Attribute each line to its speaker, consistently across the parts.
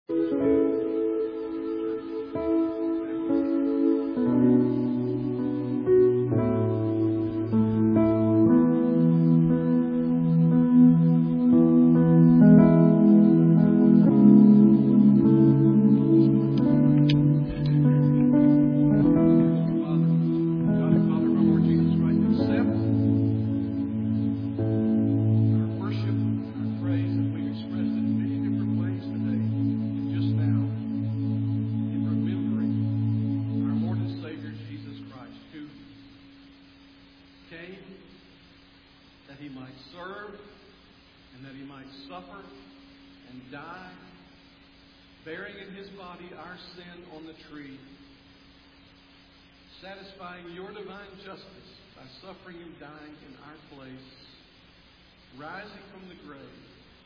Speaker 1: Satisfying your divine justice by suffering and dying in our place, rising from the grave,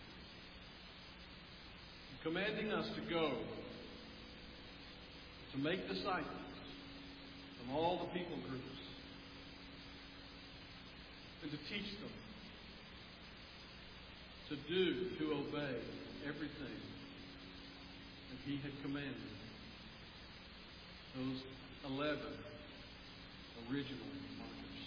Speaker 1: and commanding us to go, to make disciples from all the people groups, and to teach them to do, to obey everything that He had commanded those 11 original martyrs.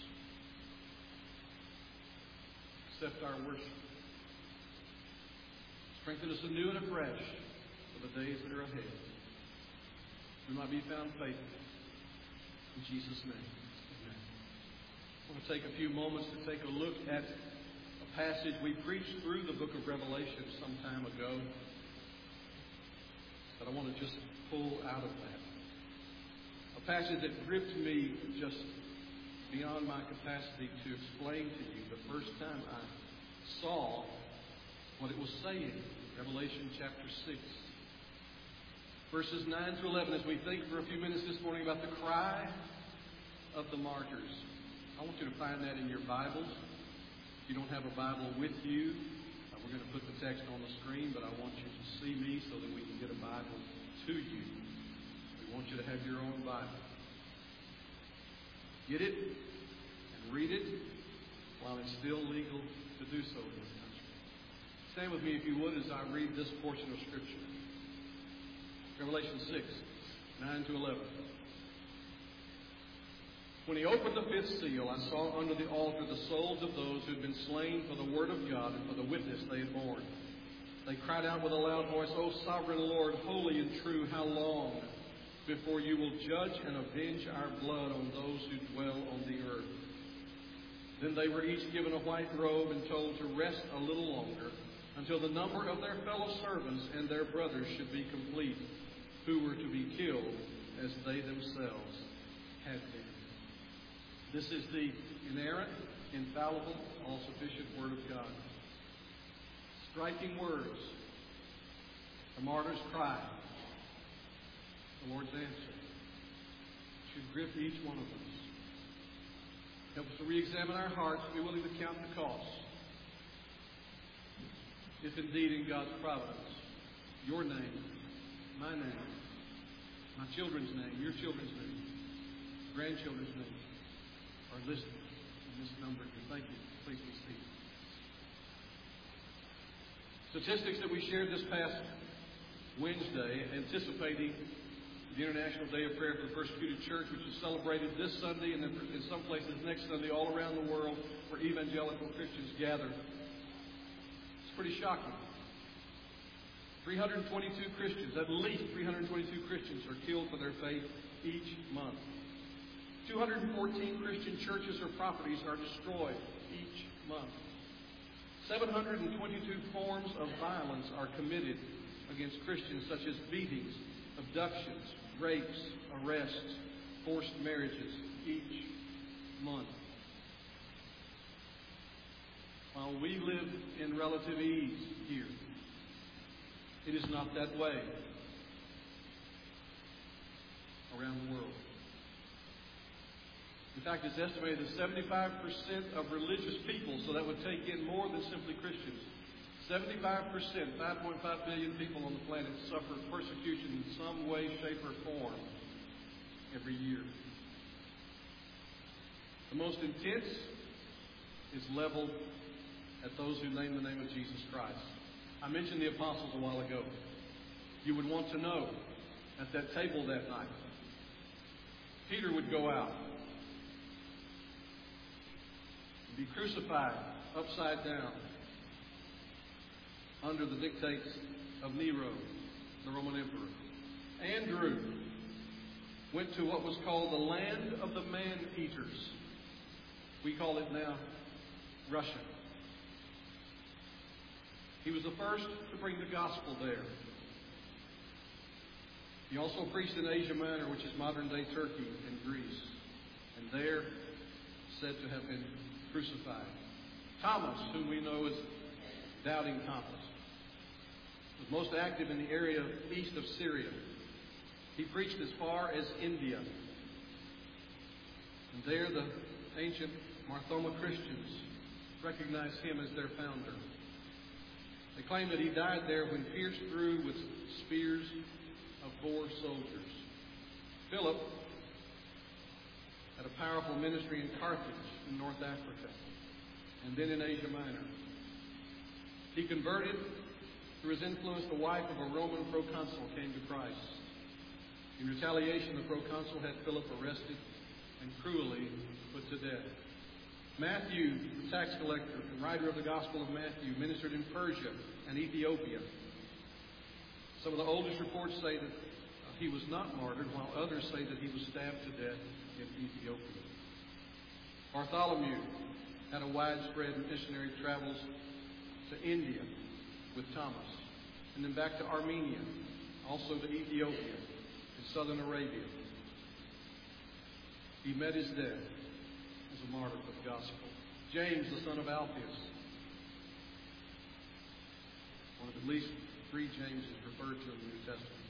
Speaker 1: Accept our worship. Strengthen us anew and afresh for the days that are ahead. We might be found faithful. In Jesus' name, amen. I want to take a few moments to take a look at a passage we preached through the book of Revelation some time ago, but I want to just pull out of that. A passage that gripped me just beyond my capacity to explain to you the first time I saw what it was saying. Revelation chapter 6. Verses 9 through 11, as we think for a few minutes this morning about the cry of the martyrs. I want you to find that in your Bibles. If you don't have a Bible with you, we're going to put the text on the screen, but I want you to see me so that we can get a Bible to you. I want you to have your own Bible. Get it and read it while it's still legal to do so in this country. Stand with me, if you would, as I read this portion of Scripture. Revelation 6, 9 to 11. When He opened the fifth seal, I saw under the altar the souls of those who had been slain for the word of God and for the witness they had borne. They cried out with a loud voice, O sovereign Lord, holy and true, how long before you will judge and avenge our blood on those who dwell on the earth? Then they were each given a white robe and told to rest a little longer until the number of their fellow servants and their brothers should be complete, who were to be killed as they themselves had been. This is the inerrant, infallible, all-sufficient Word of God. Striking words. The martyr's cry. The Lord's answer should grip each one of us. Help us to re-examine our hearts, be willing to count the cost. If indeed in God's providence, your name, my name, my children's name, your children's name, grandchildren's name are listed in this number. Thank you. Please be seated. Statistics that we shared this past Wednesday, anticipating the International Day of Prayer for the Persecuted Church, which is celebrated this Sunday and then in some places next Sunday all around the world where evangelical Christians gather. It's pretty shocking. 322 Christians, at least 322 Christians are killed for their faith each month. 214 Christian churches or properties are destroyed each month. 722 forms of violence are committed against Christians, such as beatings, abductions, rapes, arrests, forced marriages each month. While we live in relative ease here, it is not that way around the world. In fact, it's estimated that 75% of religious people, so that would take in more than simply Christians, 75%, 5.5 billion people on the planet suffer persecution in some way, shape, or form every year. The most intense is leveled at those who name the name of Jesus Christ. I mentioned the apostles a while ago. you would want to know at that table that night. Peter would go out and be crucified upside down under the dictates of Nero, the Roman emperor. Andrew went to what was called the land of the man-eaters. We call it now Russia. He was the first to bring the gospel there. He also preached in Asia Minor, which is modern-day Turkey and Greece, and there said to have been crucified. Thomas, whom we know as Doubting Thomas, was most active in the area east of Syria. He preached as far as India. And there the ancient Marthoma Christians recognized him as their founder. They claim that he died there when pierced through with spears of Boer soldiers. Philip had a powerful ministry in Carthage in North Africa and then in Asia Minor. He converted through his influence. The wife of a Roman proconsul came to Christ. In retaliation, the proconsul had Philip arrested and cruelly put to death. Matthew, the tax collector and writer of the Gospel of Matthew, ministered in Persia and Ethiopia. Some of the oldest reports say that he was not martyred, while others say that he was stabbed to death in Ethiopia. Bartholomew had a widespread missionary travels to India with Thomas, and then back to Armenia, also to Ethiopia and southern Arabia. He met his death as a martyr for the gospel. James, the son of Alphaeus, one of at least 3 Jameses referred to in the New Testament.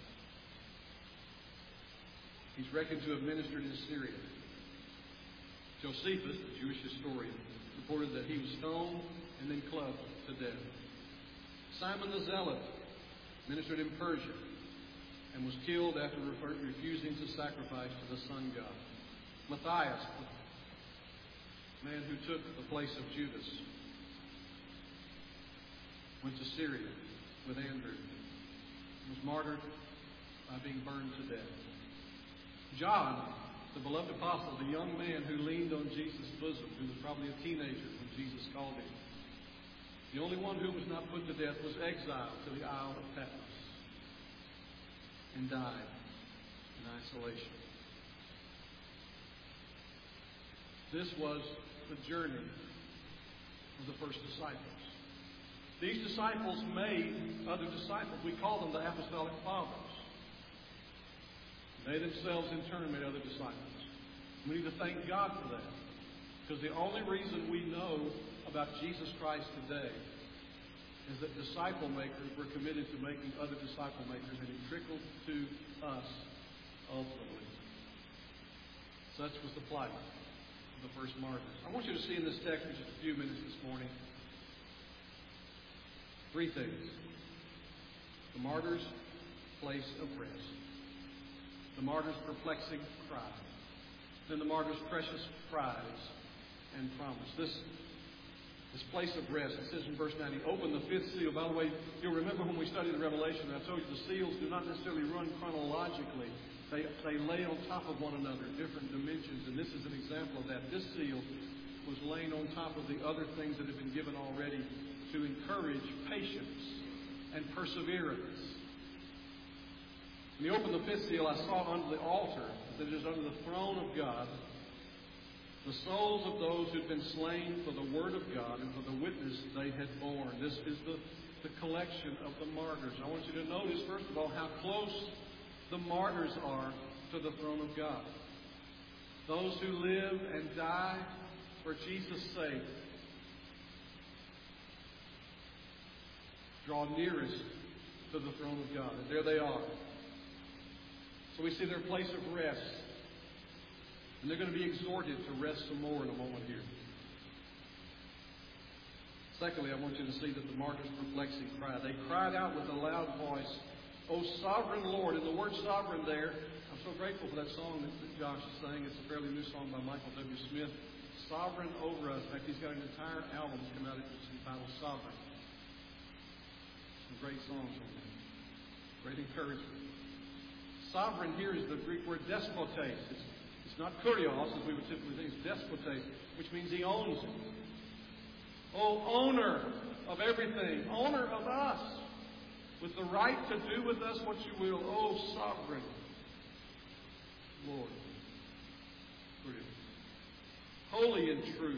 Speaker 1: He's reckoned to have ministered in Syria. Josephus, the Jewish historian, reported that he was stoned and then clubbed to death. Simon the Zealot ministered in Persia and was killed after refusing to sacrifice to the sun god. Matthias, the man who took the place of Judas, went to Syria with Andrew and was martyred by being burned to death. John, the beloved apostle, the young man who leaned on Jesus' bosom, who was probably a teenager when Jesus called him, the only one who was not put to death, was exiled to the Isle of Patmos and died in isolation. This was the journey of the first disciples. These disciples made other disciples. We call them the apostolic fathers. They themselves, in turn, made other disciples. We need to thank God for that. Because the only reason we know about Jesus Christ today is that disciple makers were committed to making other disciple makers, and it trickled to us ultimately. Such was the plight of the first martyrs. I want you to see in this text for just a few minutes this morning 3 things. The martyr's place of rest. The martyr's perplexing cry. Then the martyr's precious prize and promise. This place of rest, it says in verse 9, he opened the 5th seal. By the way, you'll remember when we studied the Revelation, I told you the seals do not necessarily run chronologically. They lay on top of one another, different dimensions, and this is an example of that. This seal was laying on top of the other things that have been given already to encourage patience and perseverance. When he opened the 5th seal, I saw under the altar, that is under the throne of God, the souls of those who'd been slain for the word of God and for the witness they had borne. This is the collection of the martyrs. I want you to notice, first of all, how close the martyrs are to the throne of God. Those who live and die for Jesus' sake draw nearest to the throne of God. And there they are. So we see their place of rest. And they're going to be exhorted to rest some more in a moment here. Secondly, I want you to see that the martyrs' perplexing cry. They cried out with a loud voice, "O sovereign Lord." And the word sovereign there, I'm so grateful for that song that Josh is saying. It's a fairly new song by Michael W. Smith. Sovereign over us. In fact, he's got an entire album that's come out that's entitled Sovereign. Some great songs on that. Great encouragement. Sovereign here is the Greek word despotes. It's not kurios, as we would typically think. It's despotes, which means He owns it. Oh, owner of everything, owner of us, with the right to do with us what You will. Oh, sovereign Lord. Holy and true.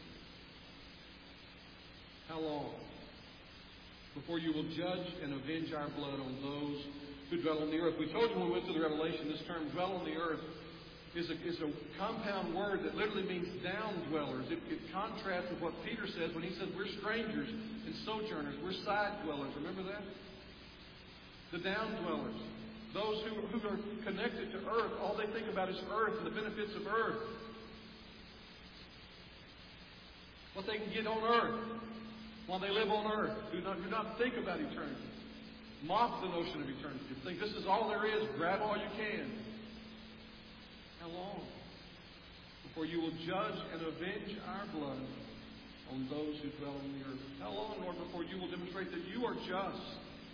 Speaker 1: How long before You will judge and avenge our blood on those who dwell on the earth? We told you when we went through the Revelation, this term, dwell on the earth, is a compound word that literally means down dwellers. It contrasts with what Peter says when he says we're strangers and sojourners. We're side dwellers. Remember that? The down dwellers. Those who are connected to earth, all they think about is earth and the benefits of earth. What they can get on earth while they live on earth. Do not think about eternity. Mock the notion of eternity. Think this is all there is. Grab all you can. How long before You will judge and avenge our blood on those who dwell on the earth? How long, Lord, before You will demonstrate that You are just?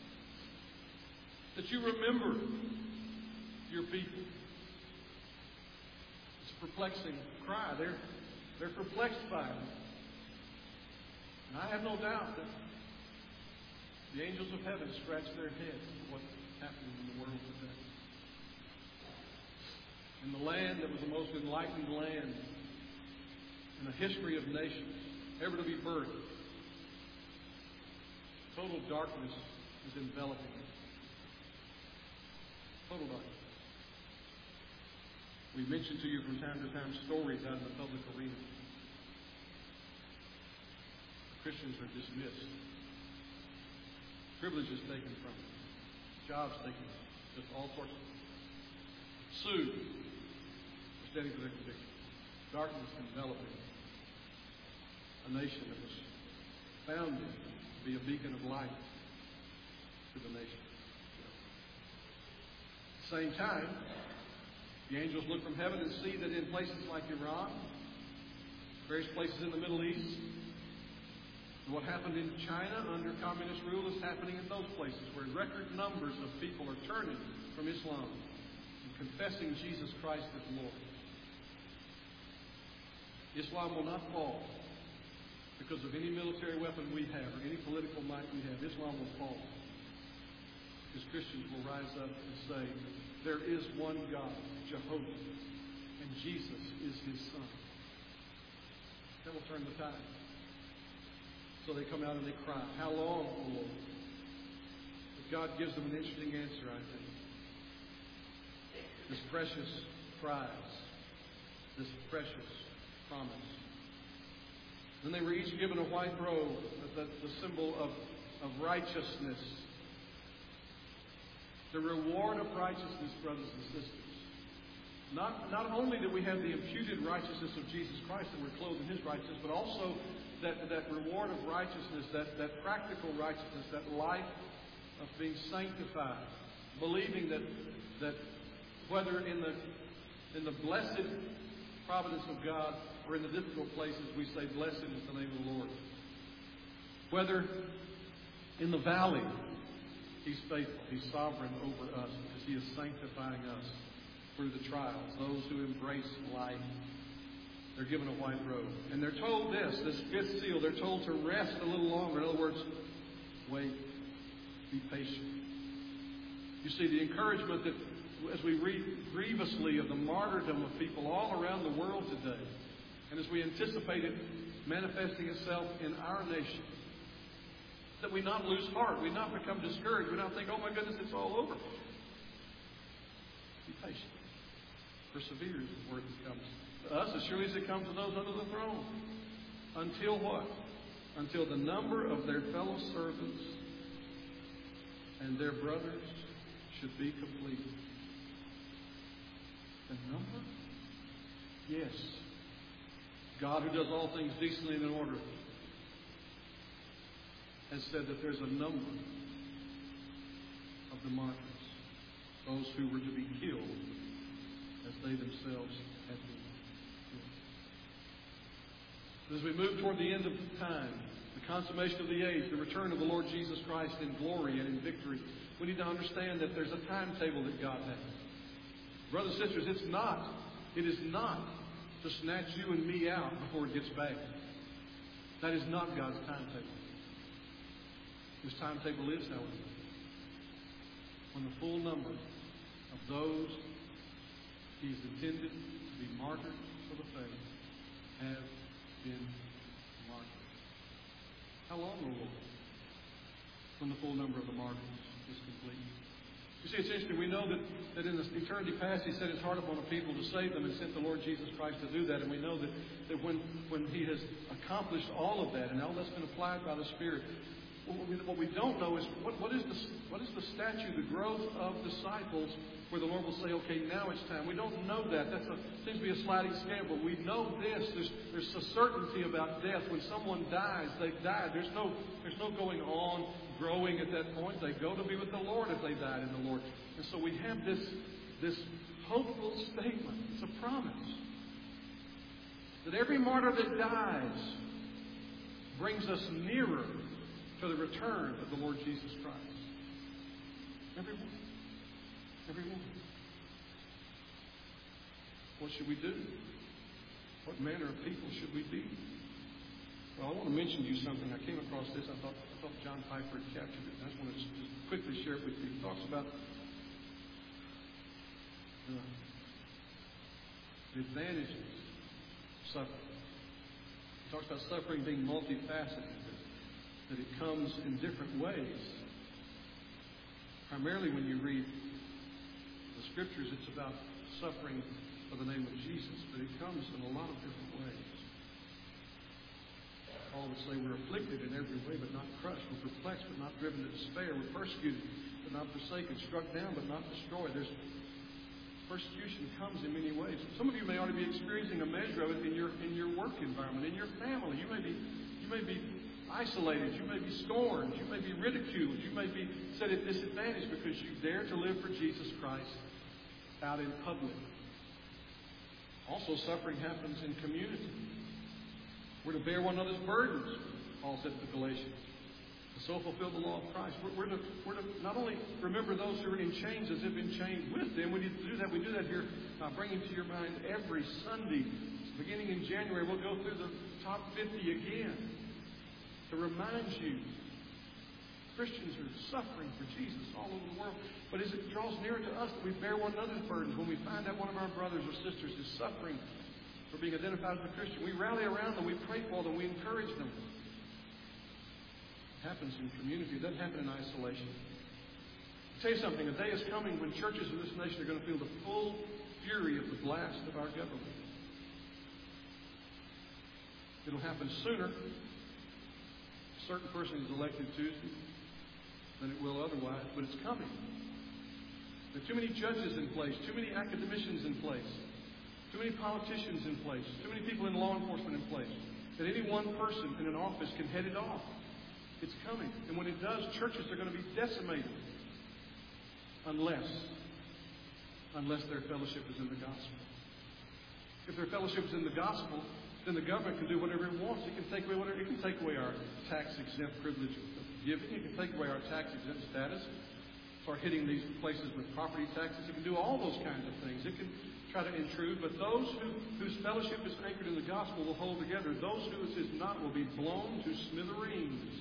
Speaker 1: That You remember Your people? It's a perplexing cry. They're perplexed by it. And I have no doubt that the angels of heaven scratch their heads at what's happening in the world today. In the land that was the most enlightened land in the history of nations ever to be birthed, total darkness is enveloping it. Total darkness. We mention to you from time to time stories out in the public arena. Christians are dismissed. Privileges taken from them. Jobs taken from them. Just all sorts of things. Sued for standing for their conviction. Darkness enveloping a nation that was founded to be a beacon of light to the nation. At the same time, the angels look from heaven and see that in places like Iran, various places in the Middle East, what happened in China under communist rule is happening in those places where record numbers of people are turning from Islam and confessing Jesus Christ as Lord. Islam will not fall because of any military weapon we have or any political might we have. Islam will fall because Christians will rise up and say, there is one God, Jehovah, and Jesus is His Son. That will turn the tide. So they come out and they cry, how long, O Lord? But God gives them an interesting answer, I think. This precious prize, this precious promise. Then they were each given a white robe, the symbol of righteousness. The reward of righteousness, brothers and sisters. Not only that we have the imputed righteousness of Jesus Christ, that we're clothed in His righteousness, but also that reward of righteousness, that practical righteousness, that life of being sanctified, believing that whether in the blessed providence of God or in the difficult places, we say, blessed is the name of the Lord. Whether in the valley, He's faithful, He's sovereign over us because He is sanctifying us through the trials. Those who embrace life, they're given a white robe. And they're told this fifth seal, they're told to rest a little longer. In other words, wait, be patient. You see, the encouragement that as we read grievously of the martyrdom of people all around the world today, and as we anticipate it manifesting itself in our nation, that we not lose heart, we not become discouraged, we not think, oh my goodness, it's all over. Be patient. Persevere is the word that comes to us as surely as it comes to those under the throne. Until what? Until the number of their fellow servants and their brothers should be completed. The number? Yes. God, who does all things decently and in order, has said that there's a number of the martyrs, those who were to be killed as they themselves had been killed. As we move toward the end of time, the consummation of the age, the return of the Lord Jesus Christ in glory and in victory, We need to understand that there's a timetable that God has. Brothers and sisters, it is not to snatch you and me out before it gets bad. That is not God's timetable. His timetable is, however, when the full number of those He's intended to be martyred for the faith have been martyred. How long, O Lord? When the full number of the martyrs is complete. You see, it's interesting. We know that in the eternity past, He set His heart upon a people to save them and sent the Lord Jesus Christ to do that. And we know that when He has accomplished all of that and all that's been applied by the Spirit, what we don't know is what is the statue, the growth of disciples, where the Lord will say, okay, now it's time. We don't know that. That seems to be a sliding scale, but we know this. There's a certainty about death. When someone dies, they've died. There's no going on, growing at that point. They go to be with the Lord if they died in the Lord. And so we have this hopeful statement. It's a promise that every martyr that dies brings us nearer to the return of the Lord Jesus Christ. Everyone. Everyone. What should we do? What manner of people should we be? Well, I want to mention to you something. I came across this. I thought John Piper had captured it. I just want to just quickly share it with you. He talks about the advantages of suffering. He talks about suffering being multifaceted. That it comes in different ways. Primarily when you read the Scriptures, it's about suffering for the name of Jesus, but it comes in a lot of different ways. Paul would say we're afflicted in every way, but not crushed. We're perplexed, but not driven to despair. We're persecuted, but not forsaken. Struck down, but not destroyed. Persecution comes in many ways. Some of you may already be experiencing a measure of it in your work environment, in your family. You may be isolated. You may be scorned. You may be ridiculed. You may be set at disadvantage because you dare to live for Jesus Christ out in public. Also, suffering happens in community. We're to bear one another's burdens, Paul said to the Galatians, to so fulfill the law of Christ. We're to not only remember those who are in chains as if in chains with them. We need to do that. We do that here, bringing to your mind every Sunday. Beginning in January, we'll go through the top 50 again to remind you Christians are suffering for Jesus all over the world. But as it draws nearer to us that we bear one another's burdens, when we find out one of our brothers or sisters is suffering for being identified as a Christian, we rally around them, we pray for them, we encourage them. It happens in community. It doesn't happen in isolation. I'll tell you something, a day is coming when churches in this nation are going to feel the full fury of the blast of our government. It'll happen sooner. A certain person is elected Tuesday than it will otherwise, but it's coming. There are too many judges in place, too many academicians in place, too many politicians in place, too many people in law enforcement in place, that any one person in an office can head it off. It's coming. And when it does, churches are going to be decimated unless their fellowship is in the gospel. If their fellowship is in the gospel, then the government can do whatever it wants. It can take away whatever. It can take away our tax-exempt privilege of giving. It can take away our tax-exempt status. Start hitting these places with property taxes. It can do all those kinds of things. It can try to intrude. But those whose fellowship is anchored in the gospel will hold together. Those whose is not will be blown to smithereens.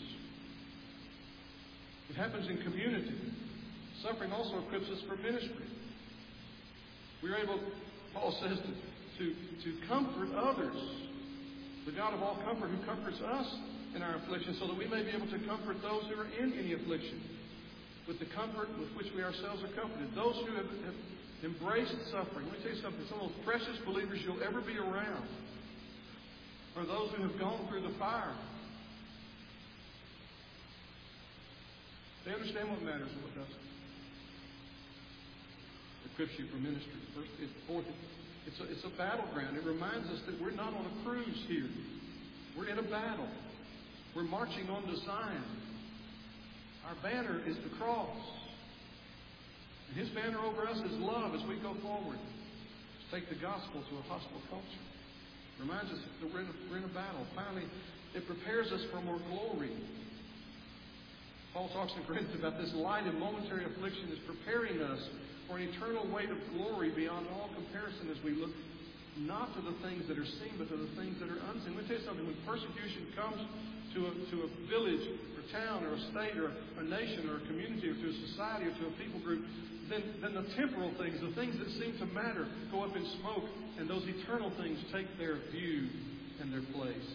Speaker 1: It happens in community. Suffering also equips us for ministry. We are able, Paul says, to comfort others. The God of all comfort who comforts us in our affliction, so that we may be able to comfort those who are in any affliction with the comfort with which we ourselves are comforted. Those who have embraced suffering. Let me tell you something. Some of the most precious believers you'll ever be around are those who have gone through the fire. They understand what matters and what doesn't. It equips you for ministry. Fourth, it's a battleground. It reminds us that we're not on a cruise here. We're in a battle. We're marching on to Zion. Our banner is the cross. And His banner over us is love as we go forward. Let's take the gospel to a hostile culture. It reminds us that we're in a battle. Finally, it prepares us for more glory. Paul talks in Corinthians about this light and momentary affliction is preparing us for an eternal weight of glory beyond all comparison as we look not to the things that are seen, but to the things that are unseen. Let me tell you something. When persecution comes to a village or town or a state or a nation or a community or to a society or to a people group, then the temporal things, the things that seem to matter, go up in smoke, and those eternal things take their view and their place.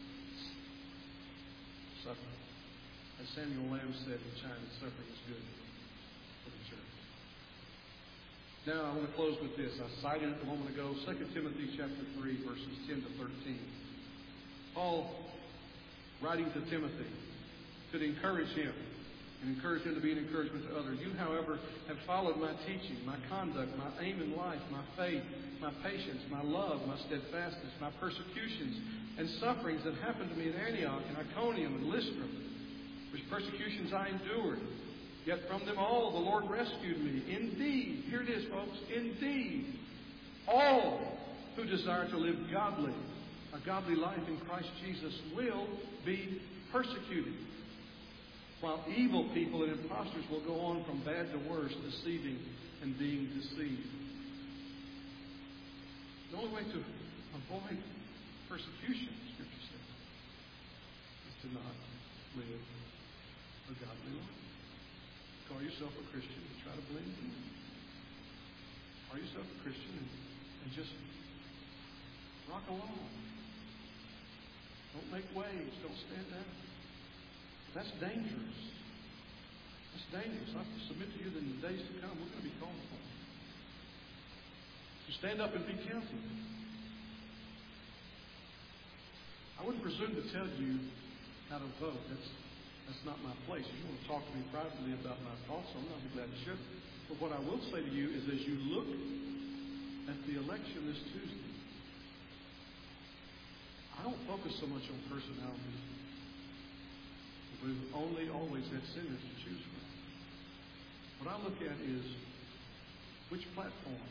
Speaker 1: Suffering. As Samuel Lamb said in China, suffering is good for the church. Now I want to close with this. I cited it a moment ago, 2 Timothy chapter 3, verses 10 to 13. Paul, writing to Timothy, could encourage him and encourage him to be an encouragement to others. You, however, have followed my teaching, my conduct, my aim in life, my faith, my patience, my love, my steadfastness, my persecutions and sufferings that happened to me in Antioch and Iconium and Lystra, which persecutions I endured. Yet from them all the Lord rescued me. Indeed, here it is, folks, indeed, all who desire to live godly, a godly life in Christ Jesus, will be persecuted, while evil people and impostors will go on from bad to worse, deceiving and being deceived. The only way to avoid persecution, Scripture says, is to not live a godly life. Call yourself a Christian and try to blend in. Call yourself a Christian and just rock along. Don't make waves. Don't stand out. That's dangerous. That's dangerous. I submit to you that in the days to come, we're going to be called upon to stand up and be counted. I wouldn't presume to tell you how to vote. That's not my place. If you want to talk to me privately about my thoughts on it, I'll be glad to share. But what I will say to you is, as you look at the election this Tuesday, I don't focus so much on personalities. We've only always had sinners to choose from. What I look at is which platform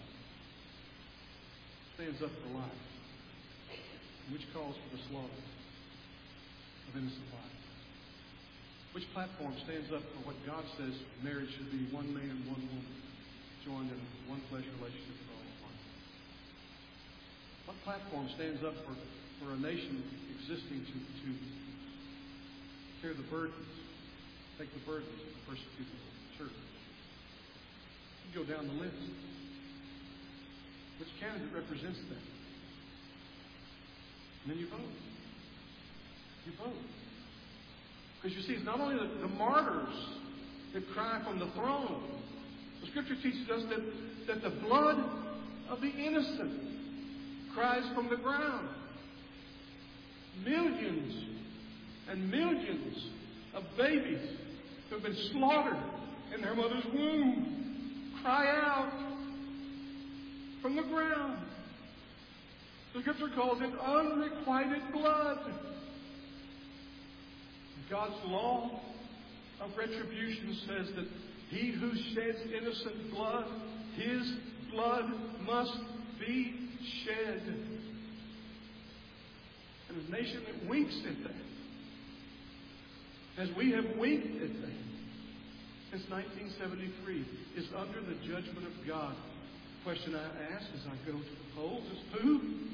Speaker 1: stands up for life, and which calls for the slaughter of innocent life. Which platform stands up for what God says marriage should be one man, one woman, joined in one flesh relationship for all of life? What platform stands up for a nation existing to carry the burdens, take the burdens of the persecuted church? You go down the list. Which candidate represents that? And then you vote. You vote. Because you see, it's not only the martyrs that cry from the throne. The Scripture teaches us that the blood of the innocent cries from the ground. Millions and millions of babies who have been slaughtered in their mother's womb cry out from the ground. The Scripture calls it unrequited blood. God's law of retribution says that he who sheds innocent blood, his blood must be shed. And a nation that winks at that, as we have winked at that since 1973, is under the judgment of God. The question I ask as I go to the polls is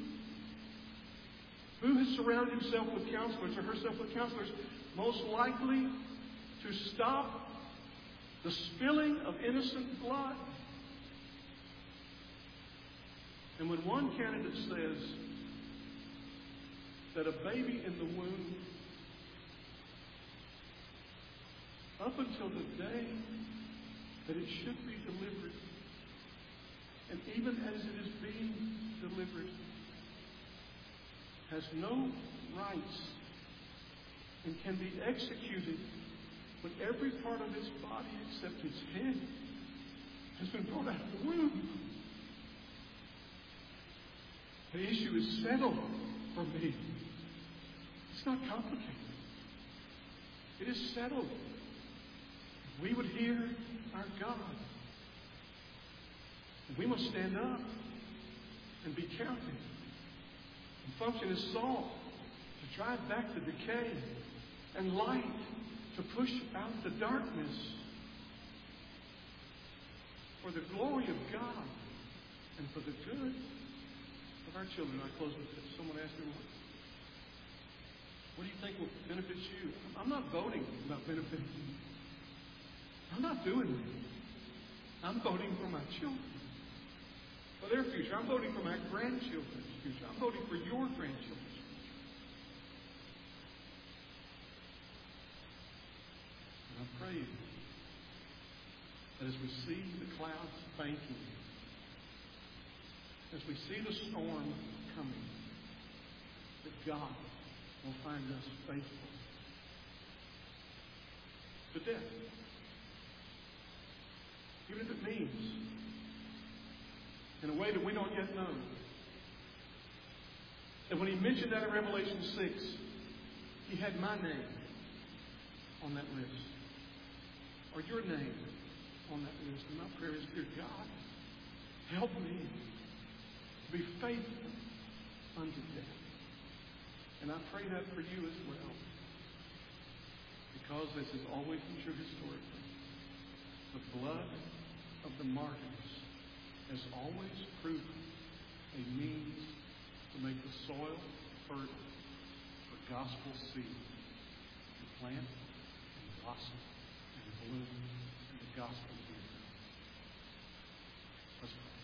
Speaker 1: who has surrounded himself with counselors or herself with counselors most likely to stop the spilling of innocent blood? And when one candidate says that a baby in the womb, up until the day that it should be delivered, and even as it is being delivered, has no rights and can be executed when every part of its body except its head has been brought out of the womb. The issue is settled for me. It's not complicated. It is settled. If we would hear our God, we must stand up and be counted and function as salt to drive back the decay and light to push out the darkness for the glory of God and for the good of our children. I close with this. Someone asked me, what do you think will benefit you? I'm not voting about benefiting you. I'm not doing it. I'm voting for my children, for their future. I'm voting for my grandchildren's future. I'm voting for your grandchildren's future. And I pray that as we see the clouds banking, as we see the storm coming, that God will find us faithful to death. Even if it means, in a way that we don't yet know, that when he mentioned that in Revelation 6, he had my name on that list, or your name on that list. And my prayer is, dear God, help me to be faithful unto death. And I pray that for you as well, because this has always been true historically. The blood of the martyrs has always proven a means to make the soil fertile for gospel seed to plant and blossom and bloom in the gospel. Let's pray.